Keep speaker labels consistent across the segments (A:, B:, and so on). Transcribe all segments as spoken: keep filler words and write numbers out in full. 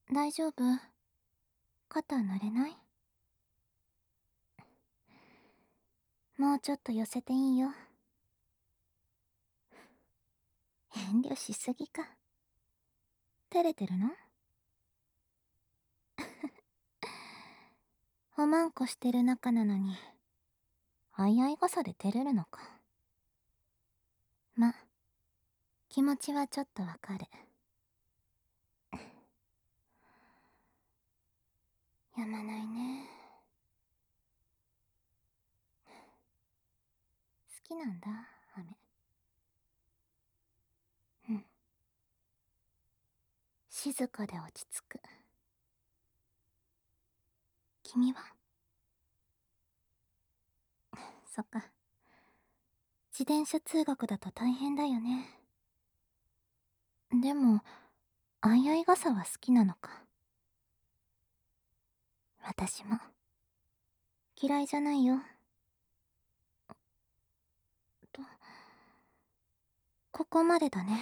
A: 大丈夫？肩濡れない？もうちょっと寄せていいよ。遠慮しすぎか。照れてるの？おまんこしてる仲なのに、相合い傘で照れるのか。ま、気持ちはちょっとわかる。やまないね。好きなんだ、雨。うん。静かで落ち着く。君は？そっか。自転車通学だと大変だよね。でも、相合い傘は好きなのか。私も。嫌いじゃないよ。と、ここまでだね。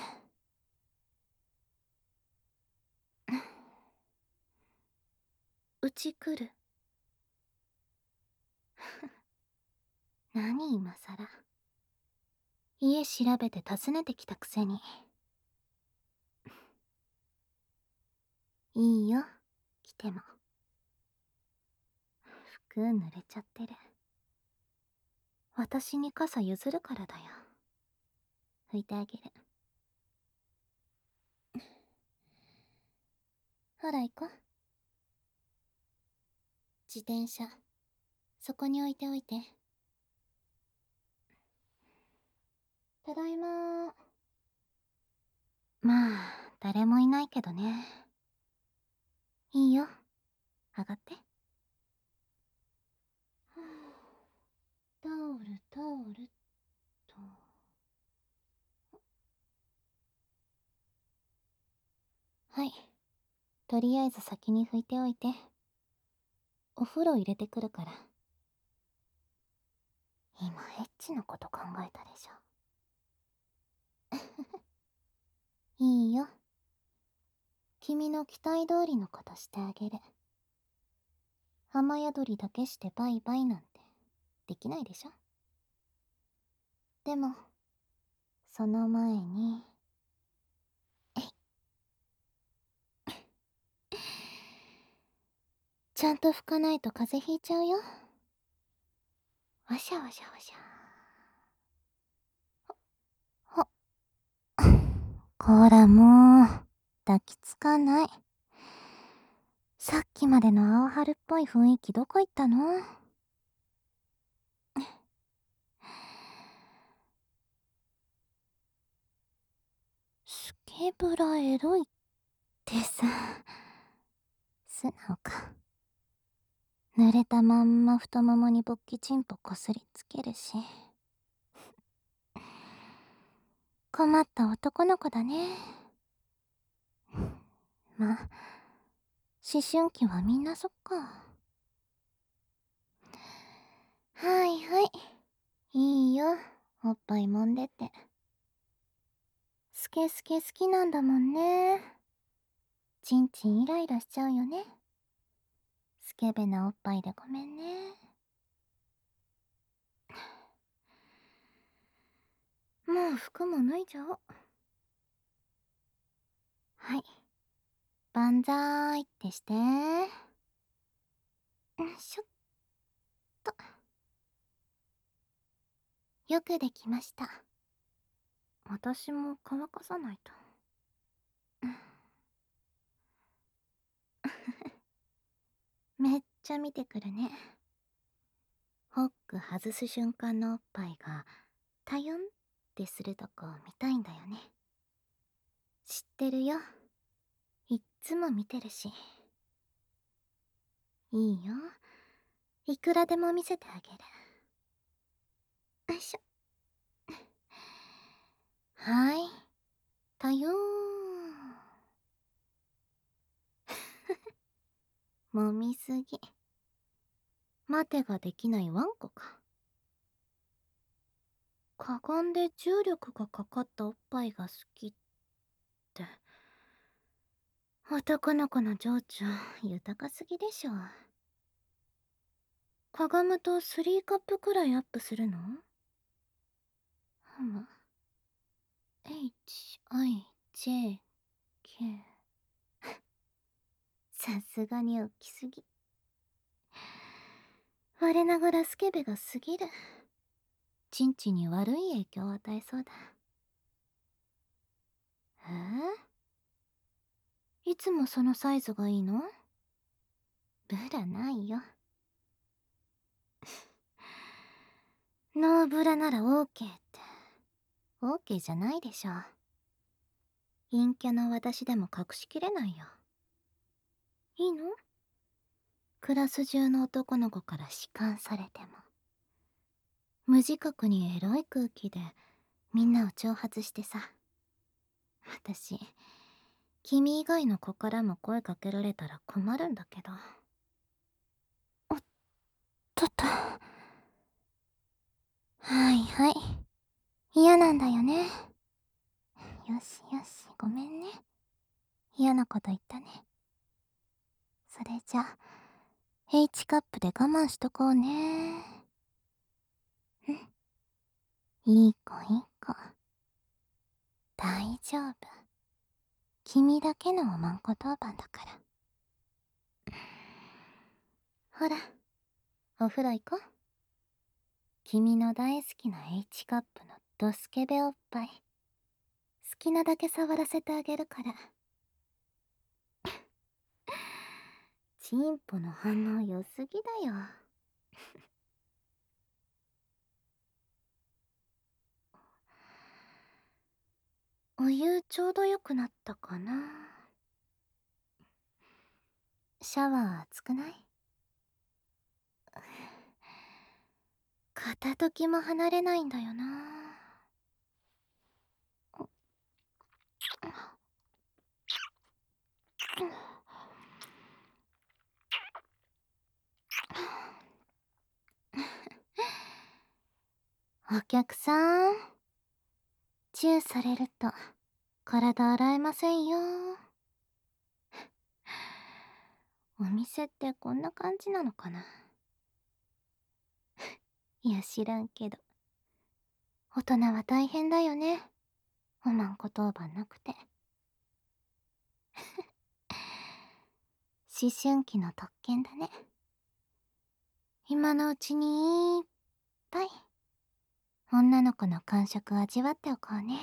A: うち来る？何今さら。家調べて訪ねてきたくせに。いいよ、来ても。服濡れちゃってる。私に傘譲るからだよ。拭いてあげる。ほら行こう。自転車、そこに置いておいて。ただいまー。まあ、誰もいないけどね。いいよ、上がって。はあ、タオルタオルっと。はい。とりあえず先に拭いておいて。お風呂入れてくるから。今エッチなこと考えたでしょ。いいよ。君の期待通りのことしてあげる。雨宿りだけしてバイバイなんてできないでしょ。でも、その前に、えい。ちゃんと拭かないと風邪ひいちゃうよ。わしゃわしゃわしゃ。ほ、こらもう、抱きつかない。さっきまでの青春っぽい雰囲気どこ行ったの？スケブラエロいってさ、素直か。濡れたまんま太ももに勃起チンポこすりつけるし。困った男の子だね。まあ、思春期はみんなそっか。はいはい。いいよ、おっぱい揉んでて。スケスケ好きなんだもんね。チンチンイライラしちゃうよね。スケベなおっぱいでごめんね。もう服も脱いじゃおう。はい。万歳ってして。よいしょっと。よくできました。私も乾かさないと。めっちゃ見てくるね。ホック外す瞬間のおっぱいがタヨンってするとこ見たいんだよね。知ってるよ。いっつも見てるし。いいよ。いくらでも見せてあげる。よいしょ。はい。タヨーン。揉みすぎ。待てができないワンコか。かがんで重力がかかったおっぱいが好きって。 男の子の情緒豊かすぎでしょ。かがむとスリーカップくらいアップするの？ふむ。 エイチアイジェーケー さすがに大きすぎ。我ながらスケベがすぎる。チンチに悪い影響を与えそうだ。えー、いつもそのサイズがいいの？ブラないよ。ノーブラなら オーケー って オーケー じゃないでしょ。陰キャの私でも隠しきれないよ。いいの？クラス中の男の子から弛緩されても、無自覚にエロい空気でみんなを挑発してさ。私、君以外の子からも声かけられたら困るんだけど。おっとっと。はいはい。嫌なんだよね。よしよし、ごめんね。嫌なこと言ったね。それじゃ、H カップで我慢しとこうね。うん。いい子いい子。大丈夫。君だけのおまんこ当番だから。ほら、お風呂行こう。君の大好きな H カップのドスケベおっぱい。好きなだけ触らせてあげるから。チンポの反応良すぎだよ。お湯ちょうどよくなったかな。シャワー熱くない？片時も離れないんだよな。お客さん、チューされると体洗えませんよ。お店ってこんな感じなのかな。いや知らんけど、大人は大変だよね。おまんこ当番なくて。思春期の特権だね。今のうちにいっぱい女の子の感触を味わっておこうね。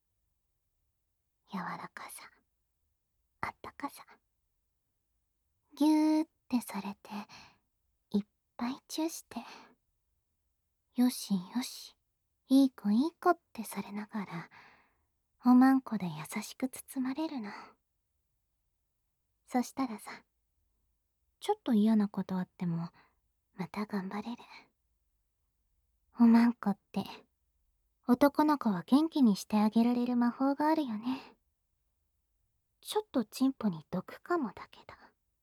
A: 柔らかさ、あったかさ、ぎゅーってされていっぱいチューして、よしよし、いい子いい子ってされながらおまんこで優しく包まれるの。そしたらさ、ちょっと嫌なことあってもまた頑張れる。おまんこって男の子は元気にしてあげられる魔法があるよね。ちょっとチンポに毒かもだけど。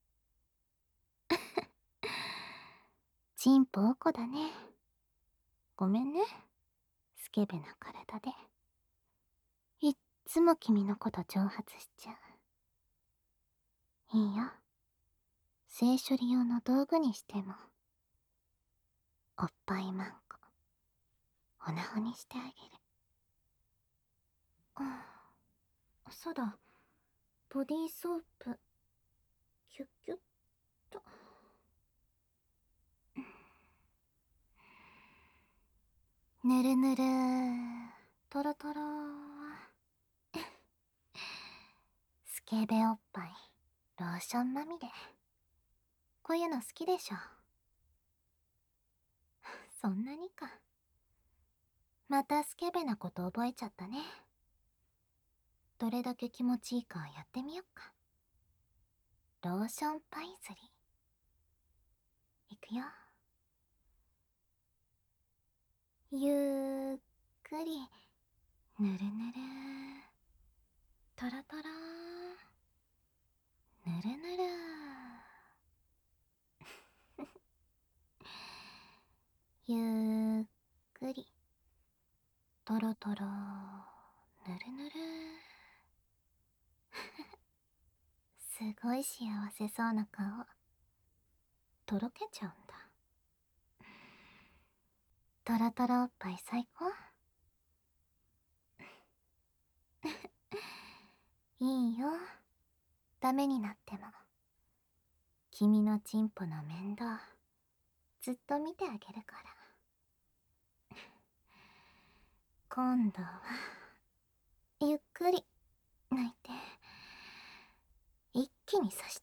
A: チンポおこだね。ごめんね、スケベな体で。いっつも君のこと挑発しちゃう。いいよ。性処理用の道具にしても。おっぱいマンコ、おなほにしてあげる。あ、そうだ。ボディーソープ、キュッキュッと。ぬるぬる、トロトロ。スケベおっぱい、ローションまみれ。こういうの好きでしょ。そんなにか。またスケベなこと覚えちゃったね。どれだけ気持ちいいかやってみよっか。ローションパイズリー。いくよ。ゆっくり、ぬるぬる、トロトロ、ぬるぬる。ゆっくり、トロトロ、ぬるぬる。 幸せそうな顔、とろけちゃうんだ。トロトロおっぱい最高。いいよ、ダメになっても君のチンポの面倒ずっと見てあげるから。今度はゆっくり泣いて一気に刺して、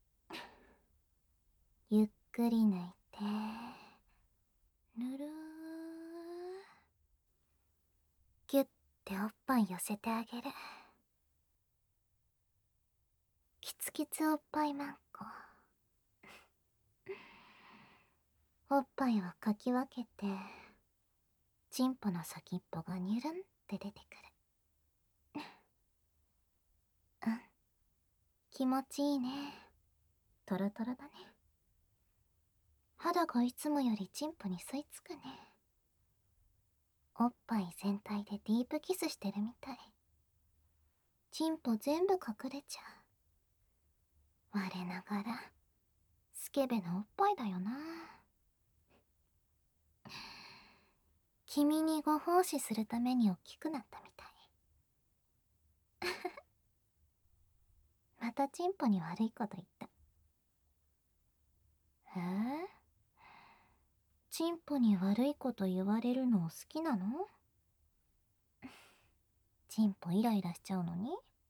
A: ゆっくり泣いてぬるー、ギュッておっぱい寄せてあげる。キツキツおっぱいマンコ。おっぱいをかき分けてチンポの先っぽがニュルンって出てくる。うん、気持ちいいね。トロトロだね。肌がいつもよりチンポに吸い付くね。おっぱい全体でディープキスしてるみたい。チンポ全部隠れちゃう。我ながらスケベなおっぱいだよな。君にご奉仕するために大きくなったみたい。またチンポに悪いこと言った。えー、チンポに悪いこと言われるの好きなの？チンポイライラしちゃうのに？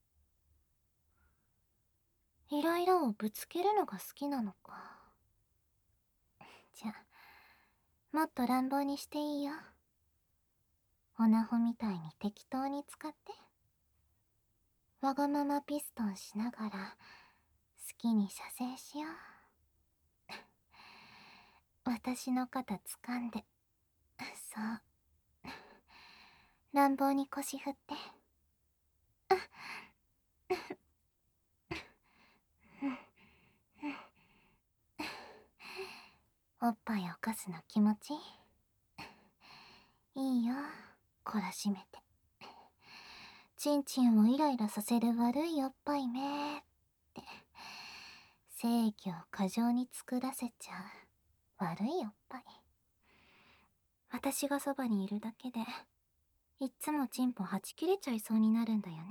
A: イライラをぶつけるのが好きなのか。じゃあ、もっと乱暴にしていいよ。オナホみたいに適当に使って。わがままピストンしながら好きに射精しよう。私の肩掴んで、そう。乱暴に腰振って。おっぱいをかすの気持ちいいよ、懲らしめて。チンチンをイライラさせる悪いおっぱいめって制御を過剰に作らせちゃう悪いおっぱい。私がそばにいるだけでいっつもチンポはち切れちゃいそうになるんだよね。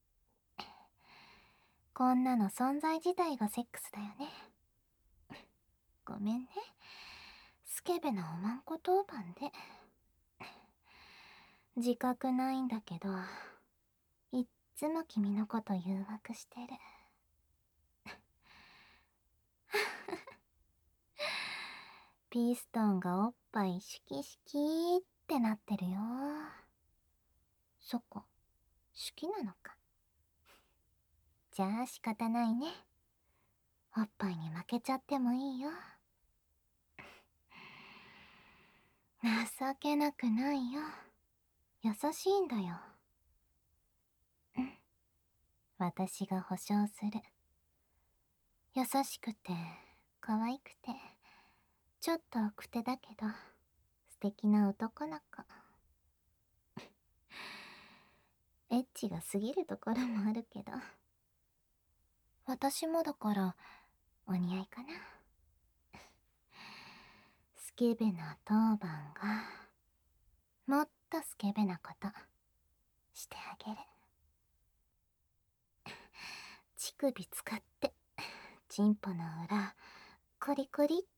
A: こんなの存在自体がセックスだよね。ごめんね、スケベなおまんこ当番で。自覚ないんだけど、いっつも君のこと誘惑してる。ピストンがおっぱいシキシキってなってるよ。そこ、好きなのか。じゃあ仕方ないね。おっぱいに負けちゃってもいいよ。情けなくないよ。優しいんだよ。うん。私が保証する。優しくて、可愛くて、ちょっと奥手だけど、素敵な男の子。エッチが過ぎるところもあるけど。私もだから、お似合いかな。スケベな当番が、もっとスケベなこと、してあげる。乳首使って、チンポの裏、コリコリって。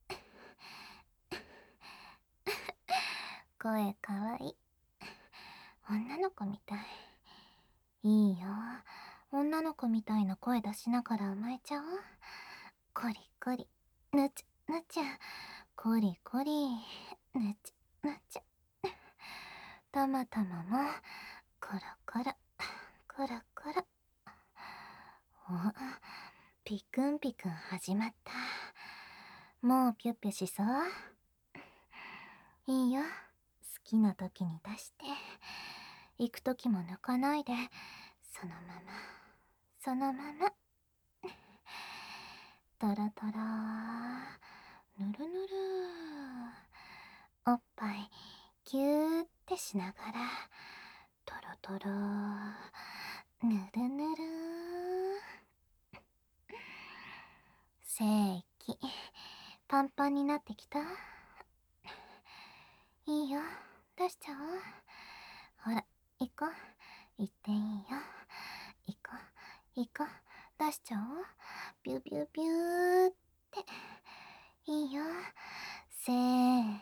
A: 声かわいい。女の子みたい。いいよ。女の子みたいな声出しながら甘えちゃおう。コリコリ、ぬち、ぬちゃ。コリコリ、ぬち、ぬちゃ。たまたまも、コロコロ、コロコロ。お、ピクンピクン始まった。もうぴゅっぴゅしそう？いいよ。好きな時に出して。行く時も抜かないで、そのまま、そのまま。トロトロ、ぬるぬる。おっぱい、ぎゅーってしながら、トロトロ、ぬるぬる。 精液パンパンになってきた。いいよ、出しちゃおう。ほら、行こう。行っていいよ。行こう、行こう。出しちゃおう。ビュビュビューって。いいよ。せーの。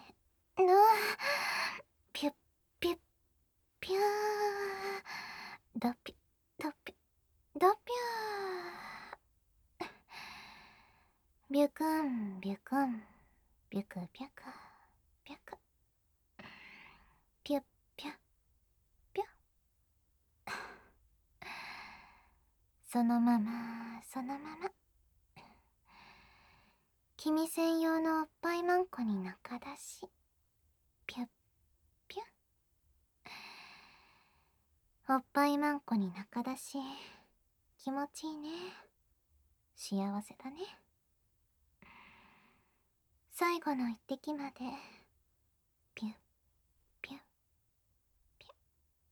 A: ピュッピュッピュー。ドピュドピュドピュー。ビュクンビュクンビュクビュクビュクピュッピュッピュッ。そのままそのまま。君専用のおっぱいまんこに中出し。ピュッピュッ。おっぱいまんこに中出し。気持ちいいね。幸せだね。最後の一滴まで。ピュッピュッピュッ。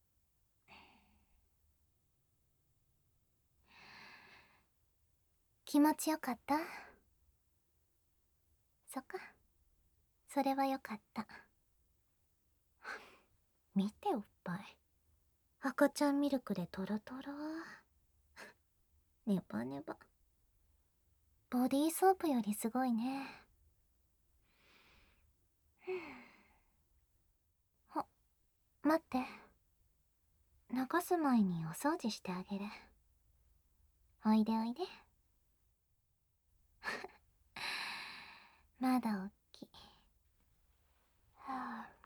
A: 気持ちよかった？そっか。それはよかった。見ておっぱい。赤ちゃんミルクでトロトロ。ネバネバ。ボディーソープよりすごいね。あ、待って。流す前にお掃除してあげる。おいでおいで。まだおっきい。はあ。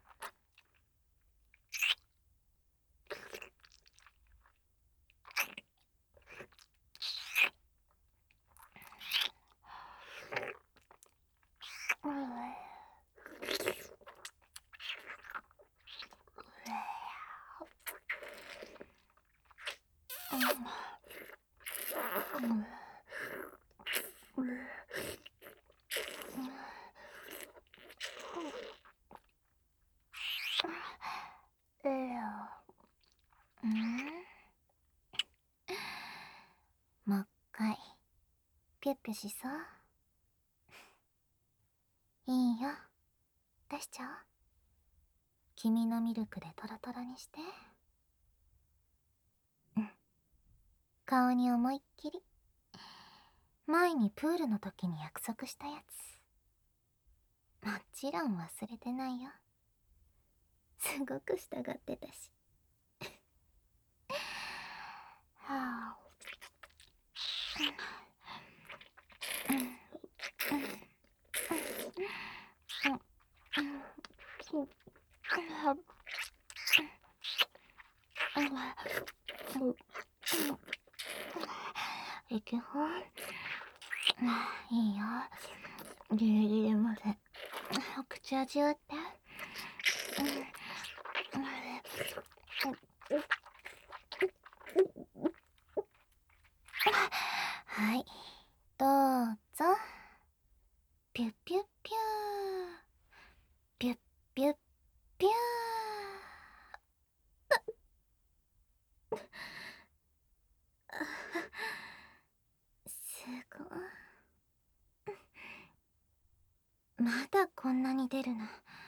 A: うん、もう一回ピュッピュしそう。いいよ、出しちゃおう。君のミルクでトロトロにして。うん、顔に思いっきり。前にプールの時に約束したやつ。もちろん忘れてないよ。すごく従ってたし。はあ。息本。いいよ。ギリギリまでお口味わって。はい、どうぞ。ピュッピュッピュー。ピュッピュッピュー。すごい。まだこんなに出るの。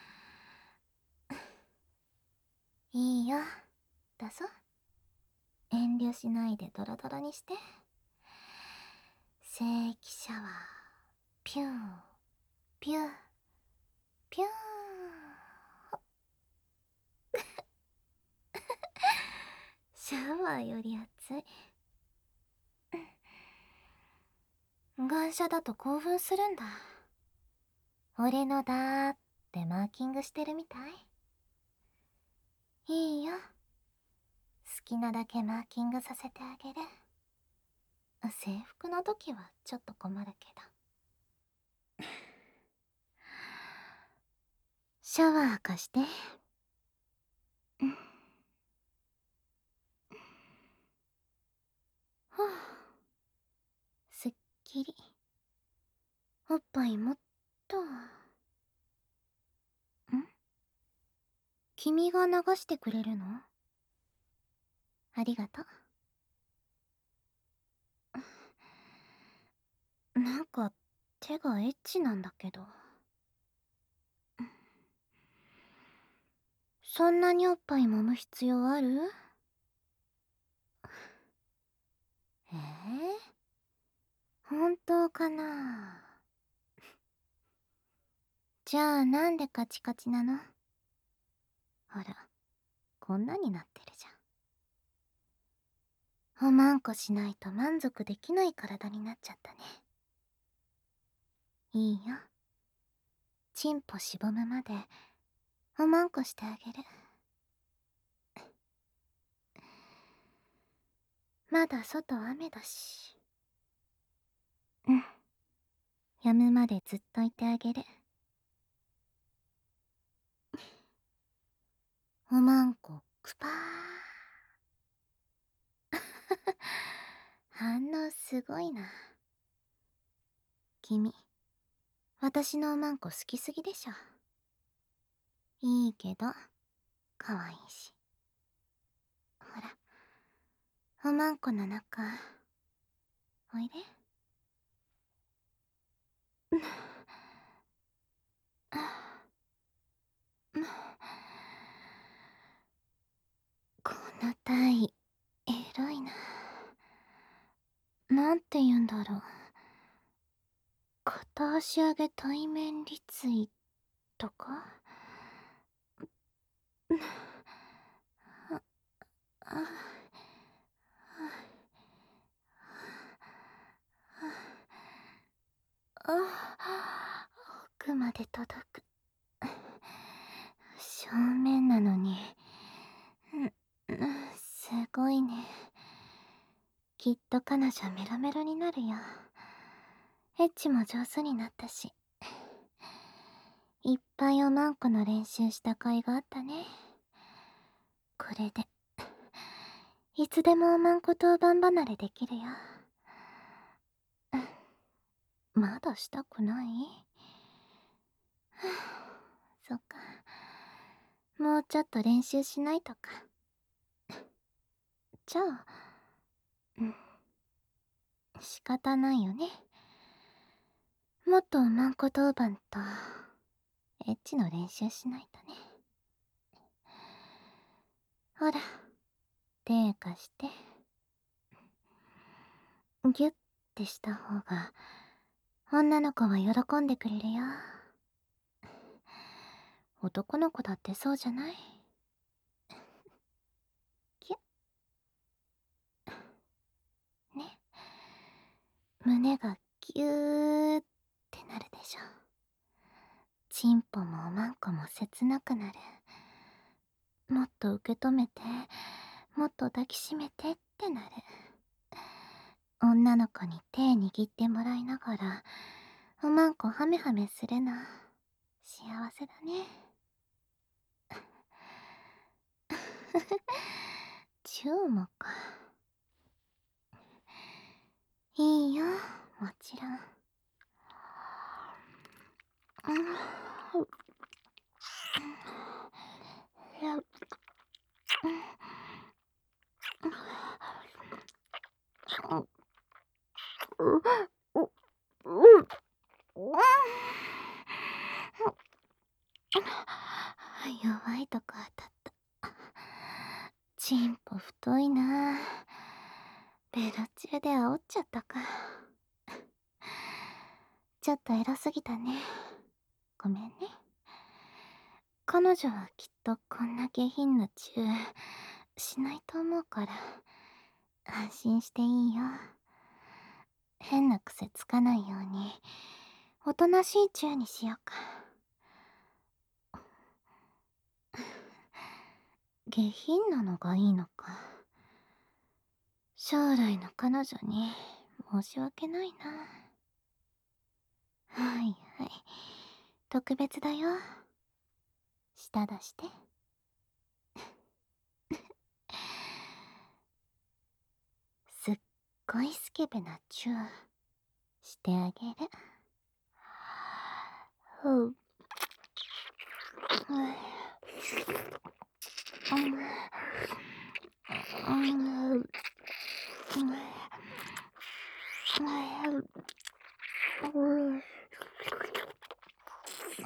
A: いいよ、だぞ。遠慮しないでドロドロにして。聖域シャワー。ピューピューピュー。シャワーより熱い。願書だと興奮するんだ。俺のだーってマーキングしてるみたい。いいよ、好きなだけマーキングさせてあげる。制服の時はちょっと困るけど。シャワー貸して。うん、はあ、すっきり。おっぱいもっと。ん、君が流してくれるの？ありがとう。なんか手がエッチなんだけど。そんなにおっぱい揉む必要ある？えー、本当かな？じゃあなんでカチカチなの？ほら、こんなになってるじゃん。おまんこしないと満足できない体になっちゃったね。いいよ。チンポしぼむまでおまんこしてあげる。まだ外雨だし。うん。止むまでずっといてあげる。おまんこくぱー。反応すごいな。君、私のおまんこ好きすぎでしょ。いいけど、かわいいし。ほら、おまんこの中、おいで。この体、エロいな。なんて言うんだろう。片足上げ対面立位とか？あ、あ、奥まで届く。正面なのに、すごいね。きっと彼女メロメロになるよ。エッチも上手になったし。いっぱいおまんこの練習した甲斐があったね。これでいつでもおまんこ当番離れできるよ。まだしたくない？そっか。もうちょっと練習しないとか。じゃあ、うん、仕方ないよね。もっとおまんこ当番とエッチの練習しないとね。ほら、手貸して。ギュッてした方が女の子は喜んでくれるよ。男の子だってそうじゃない？ギュッね。胸がギューってなるでしょ。チンポもおまんこも切なくなる。もっと受け止めて、もっと抱きしめてってなる。女の子に手握ってもらいながらおまんこハメハメするの幸せだね。チューもか。いいよ、もちろん。弱いとこ当たった。チンポ太いな。ベロ中で煽っちゃったか。ちょっとエロすぎたね。ごめんね。彼女はきっとこんな下品なチューしないと思うから安心していいよ。変な癖つかないようにおとなしいチューにしようか。下品なのがいいのか。将来の彼女に申し訳ないな。はいはい、特別だよ。舌出して。すっごいスケベなチューしてあげる。ふう。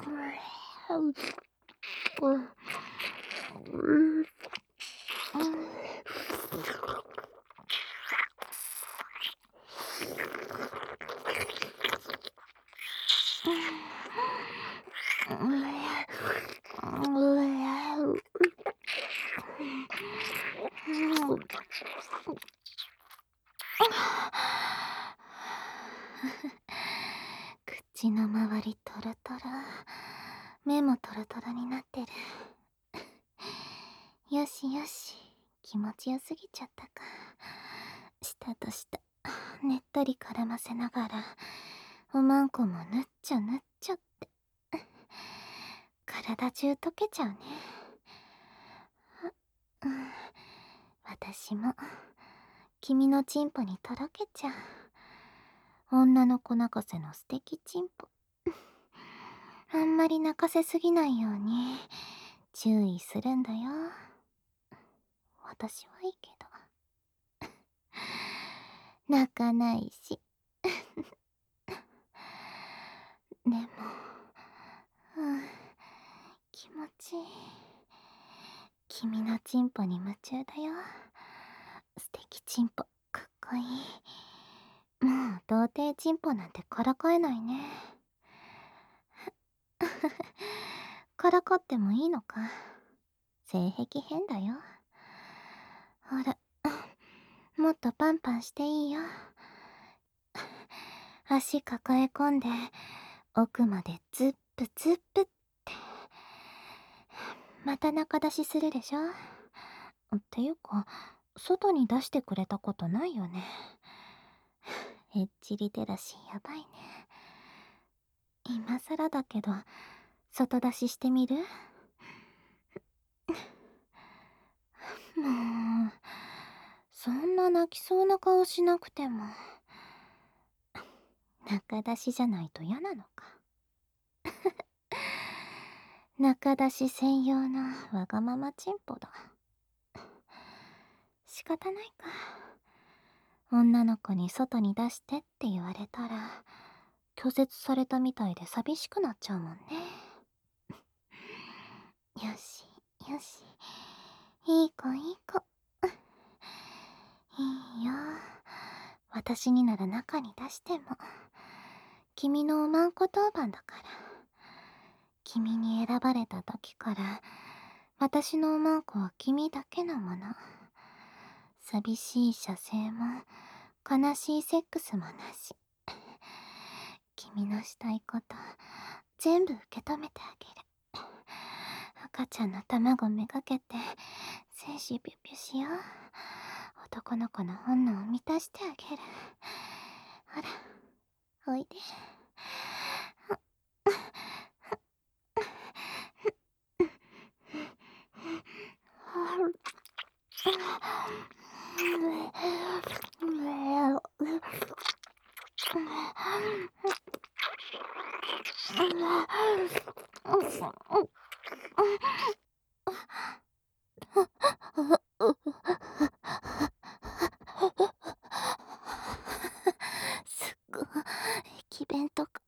A: 口の周りトロトロ、目もトロトロになってる。よしよし、気持ちよすぎちゃったか。舌と舌ねっとり絡ませながらおまんこもぬっちょぬっちょって、体中溶けちゃうね。うん、私も君のチンポにとろけちゃう。女の子泣かせの素敵チンポ。あんまり泣かせすぎないように注意するんだよ。私はいいけど泣かないしでも、うん、気持ちいい。君のチンポに夢中だよ。素敵チンポ、かっこいい。もう童貞チンポなんてからかえないね。からかってもいいのか。性癖変だよ。ほら、もっとパンパンしていいよ。足抱え込んで奥までズップズップって。また中出しするでしょ。っていうか、外に出してくれたことないよね。エッチリテラシーやばいね。今更だけど外出ししてみる？もうそんな泣きそうな顔しなくても。中出しじゃないと嫌なのか。中出し専用のわがままチンポだ。仕方ないか。女の子に外に出してって言われたら拒絶されたみたいで寂しくなっちゃうもんね。よしよし、いい子いい子。いいよ、私になら中に出しても君のおまんこ当番だから。君に選ばれた時から私のおまんこは君だけのもの。寂しい射精も悲しいセックスもなし。君のしたいこと全部受け止めてあげる。赤ちゃんの卵めがけて精子ビュビュしよう。男の子の本能を満たしてあげる。ほら、おいで。すっごい駅弁とか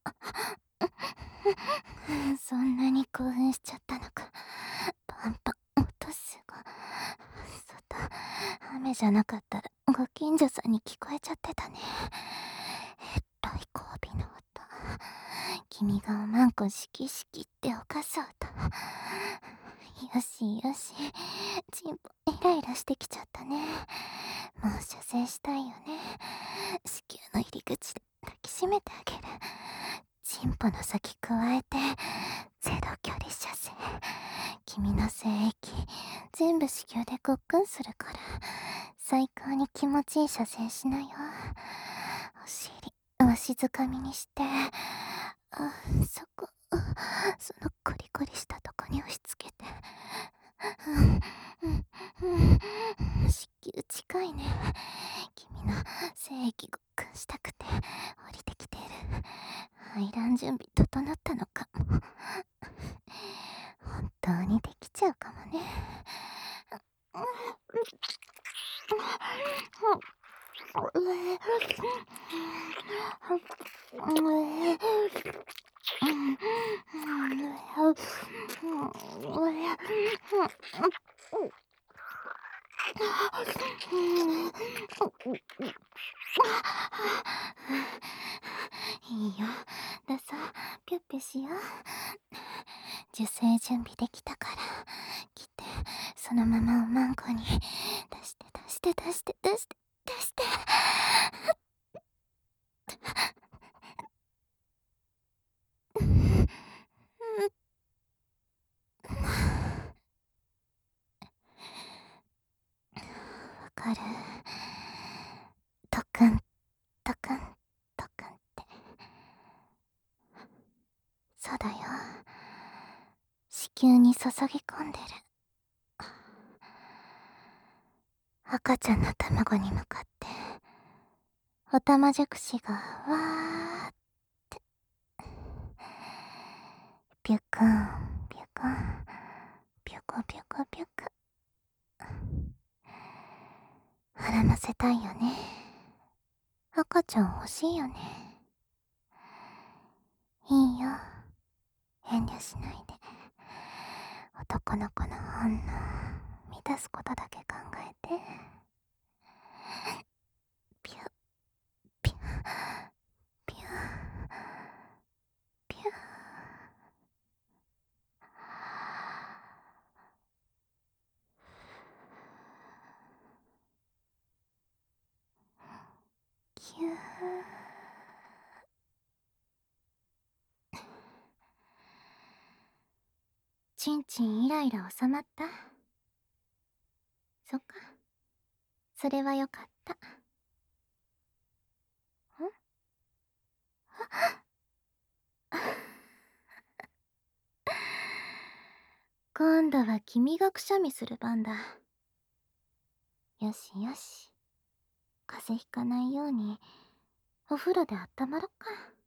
A: そんなに興奮しちゃったのか。パンパン音すごい。外雨じゃなかったらご近所さんに聞こえちゃってたね。えらい交尾の音。君がおまんこしきしきって犯す音。よしよし、チンポイライラしてきちゃったね。もう射精したいよね。子宮の入り口で抱きしめてあげる。チンポの先くわえてゼロ距離射精。君の精液全部子宮でごっくんするから最高に気持ちいい射精しなよ。お尻わしづかみにして、あ、そこ、そのコリコリしたとこに押し付けて、うんうんうん、子宮近いね。君の精液ごっくんしたくて降りてきてる。排卵準備整ったのかも。本当にできちゃうかもね。 いいよ、出そう。ぴゅっぴゅしよう。受精準備できたから、来て、そのままおまんこに出して出して出して出して出して。わかる。とくん、とくん、とくんって。そうだよ。子宮に注ぎ込んでる。赤ちゃんの卵に向かって、おたまじゃくしがわーって。ぴゅくん、ぴゅくん、ぴゅこぴゅこぴゅく。腹ませたいよね。赤ちゃん欲しいよね。いいよ。遠慮しないで。男の子の本能、満たすことだけ考えて。ぴゅ、ぴゅ、ぴゅ、ぴゅ。きゅー。ちんちんイライラ収まった？そっか。それはよかった。ん？今度は君がくしゃみする番だ。よしよし。風邪ひかないように、お風呂であったまろっか。